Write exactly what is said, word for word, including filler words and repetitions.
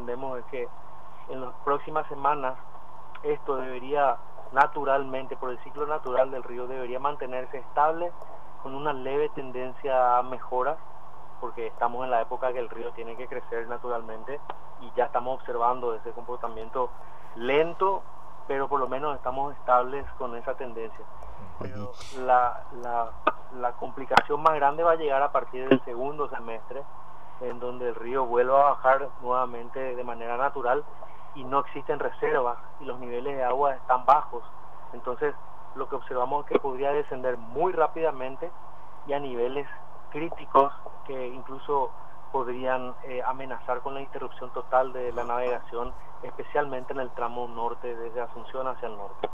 entendemos es que en las próximas semanas esto debería naturalmente, por el ciclo natural del río, debería mantenerse estable con una leve tendencia a mejora, porque estamos en la época que el río tiene que crecer naturalmente y ya estamos observando ese comportamiento lento, pero por lo menos estamos estables con esa tendencia. Pero la, la, la complicación más grande va a llegar a partir del segundo semestre, en donde el río vuelva a bajar nuevamente de manera natural y no existen reservas y los niveles de agua están bajos. Entonces lo que observamos es que podría descender muy rápidamente y a niveles críticos que incluso podrían eh, amenazar con la interrupción total de la navegación, especialmente en el tramo norte desde Asunción hacia el norte.